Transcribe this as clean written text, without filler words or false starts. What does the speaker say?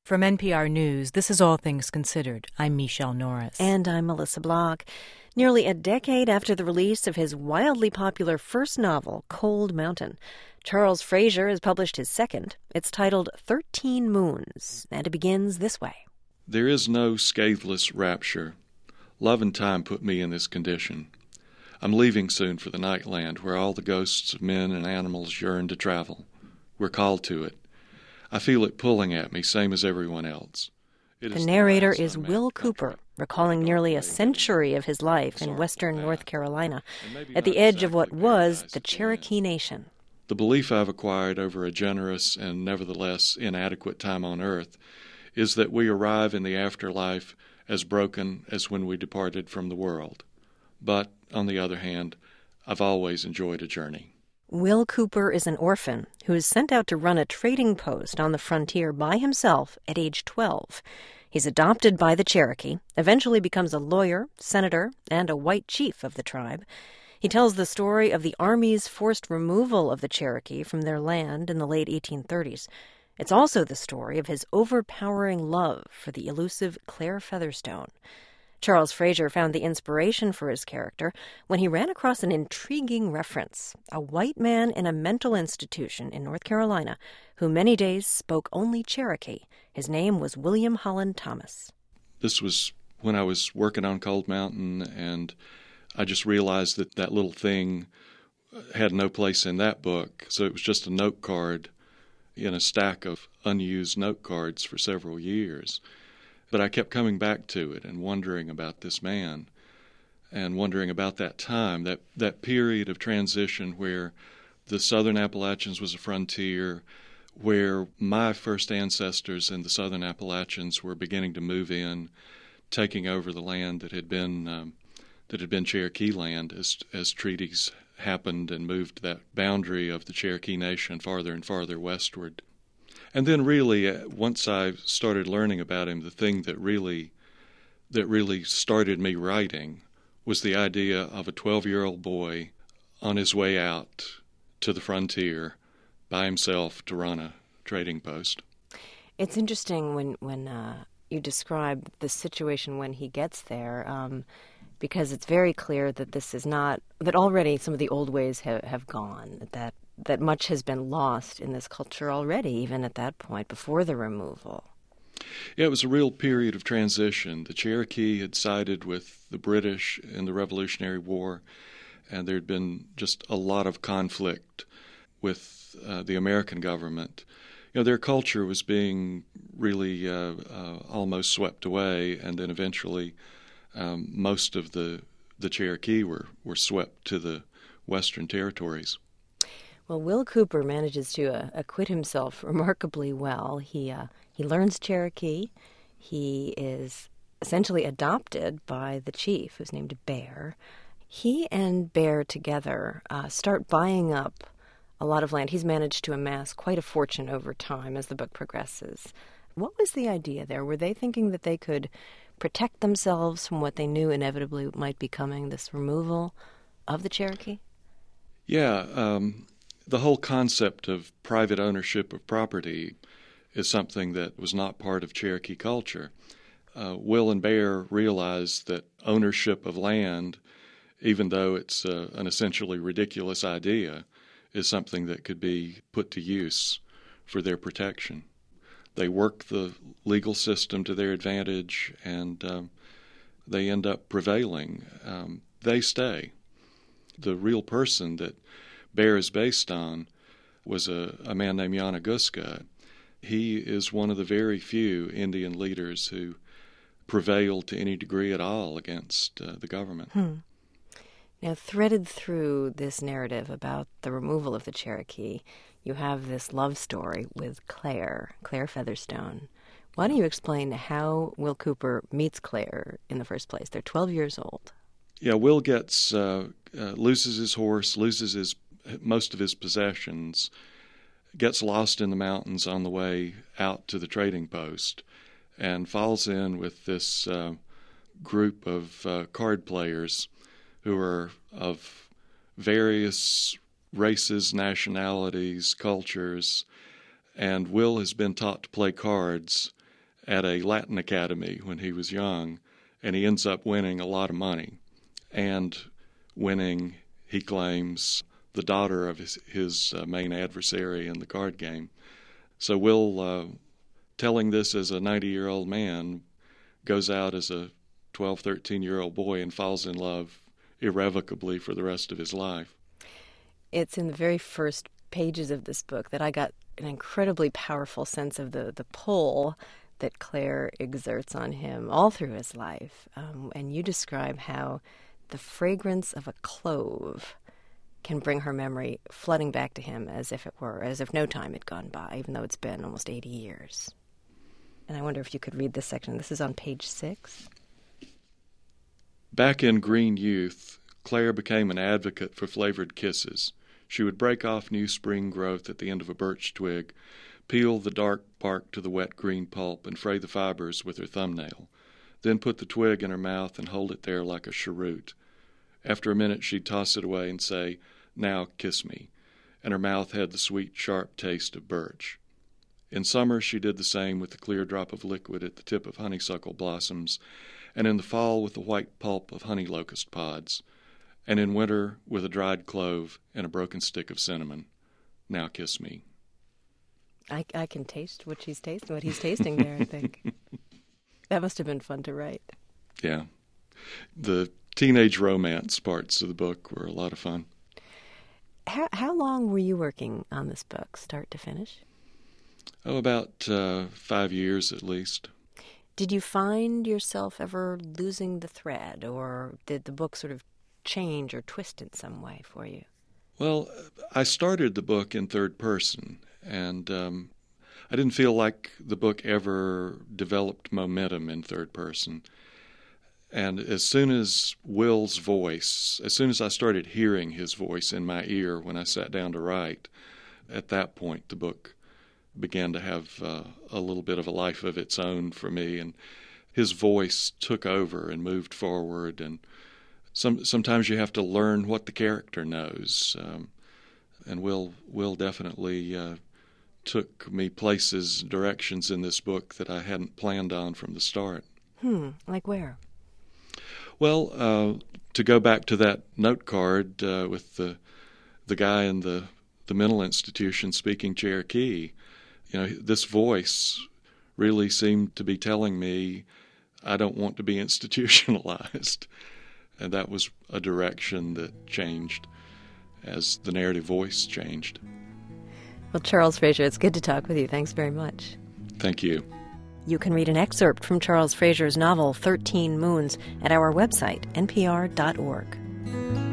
From NPR News, this is All Things Considered. I'm Michelle Norris. And I'm Melissa Block. Nearly a decade after the release of his wildly popular first novel, Cold Mountain, Charles Frazier has published his second. It's titled 13 Moons, and it begins this way. There is no scatheless rapture. Love and time put me in this condition. I'm leaving soon for the nightland where all the ghosts of men and animals yearn to travel. We're called to it. I feel it pulling at me, same as everyone else. The narrator is Will Cooper, recalling nearly a century of his life in western North Carolina, at the edge of what was the Cherokee Nation. The belief I've acquired over a generous and nevertheless inadequate time on earth is that we arrive in the afterlife as broken as when we departed from the world. But, on the other hand, I've always enjoyed a journey. Will Cooper is an orphan who is sent out to run a trading post on the frontier by himself at age 12. He's adopted by the Cherokee, eventually becomes a lawyer, senator, and a white chief of the tribe. He tells the story of the Army's forced removal of the Cherokee from their land in the late 1830s. It's also the story of his overpowering love for the elusive Claire Featherstone. Charles Frazier found the inspiration for his character when he ran across an intriguing reference, a white man in a mental institution in North Carolina who many days spoke only Cherokee. His name was William Holland Thomas. This was when I was working on Cold Mountain, and I just realized that that little thing had no place in that book, so it was just a note card in a stack of unused note cards for several years. But I kept coming back to it and wondering about this man and wondering about that time, that period of transition where the Southern Appalachians was a frontier, where my first ancestors in the Southern Appalachians were beginning to move in, taking over the land that had been Cherokee land as treaties happened and moved that boundary of the Cherokee Nation farther and farther westward. And then really, once I started learning about him, the thing that really started me writing was the idea of a 12-year-old boy on his way out to the frontier by himself to run a trading post. It's interesting when you describe the situation when he gets there, because it's very clear that this is not, that already some of the old ways have gone, that much has been lost in this culture already, even at that point, before the removal. Yeah, it was a real period of transition. The Cherokee had sided with the British in the Revolutionary War, and there had been just a lot of conflict with the American government. You know, their culture was being really almost swept away, and then eventually most of the Cherokee were swept to the Western territories. Well, Will Cooper manages to acquit himself remarkably well. He learns Cherokee. He is essentially adopted by the chief, who's named Bear. He and Bear together start buying up a lot of land. He's managed to amass quite a fortune over time as the book progresses. What was the idea there? Were they thinking that they could protect themselves from what they knew inevitably might be coming, this removal of the Cherokee? Yeah, the whole concept of private ownership of property is something that was not part of Cherokee culture. Will and Bear realized that ownership of land, even though it's an essentially ridiculous idea, is something that could be put to use for their protection. They work the legal system to their advantage, and they end up prevailing. They stay. The real person that Bear is based on was a man named Yanaguska. He is one of the very few Indian leaders who prevailed to any degree at all against the government. Now, threaded through this narrative about the removal of the Cherokee, you have this love story with Claire Featherstone. Why don't you explain how Will Cooper meets Claire in the first place? They're 12 years old. Yeah, Will gets loses his horse, loses most of his possessions, gets lost in the mountains on the way out to the trading post, and falls in with this group of card players who are of various races, nationalities, cultures, and Will has been taught to play cards at a Latin academy when he was young, and he ends up winning a lot of money and winning, he claims, the daughter of his main adversary in the card game. So Will, telling this as a 90-year-old man, goes out as a 12, 13-year-old boy and falls in love irrevocably for the rest of his life. It's in the very first pages of this book that I got an incredibly powerful sense of the pull that Claire exerts on him all through his life. And you describe how the fragrance of a clove can bring her memory flooding back to him as if no time had gone by, even though it's been almost 80 years. And I wonder if you could read this section. This is on page 6. Back in green youth, Claire became an advocate for flavored kisses. She would break off new spring growth at the end of a birch twig, peel the dark bark to the wet green pulp, and fray the fibers with her thumbnail, then put the twig in her mouth and hold it there like a cheroot. After a minute she'd toss it away and say, "Now kiss me," and her mouth had the sweet, sharp taste of birch. In summer she did the same with the clear drop of liquid at the tip of honeysuckle blossoms, and in the fall with the white pulp of honey locust pods, and in winter with a dried clove and a broken stick of cinnamon. Now kiss me. I can taste what he's tasting there, I think. That must have been fun to write. Yeah. The teenage romance parts of the book were a lot of fun. How long were you working on this book, start to finish? Oh, about 5 years at least. Did you find yourself ever losing the thread, or did the book sort of change or twist in some way for you? Well, I started the book in third person, and I didn't feel like the book ever developed momentum in third person. And as soon as Will's voice, as soon as I started hearing his voice in my ear when I sat down to write, at that point the book began to have a little bit of a life of its own for me, and his voice took over and moved forward. And sometimes you have to learn what the character knows, and Will definitely took me places, directions in this book that I hadn't planned on from the start. Like where? Well, to go back to that note card with the guy in the mental institution speaking Cherokee, this voice really seemed to be telling me I don't want to be institutionalized. And that was a direction that changed as the narrative voice changed. Well, Charles Frazier, it's good to talk with you. Thanks very much. Thank you. You can read an excerpt from Charles Frazier's novel 13 Moons at our website, npr.org.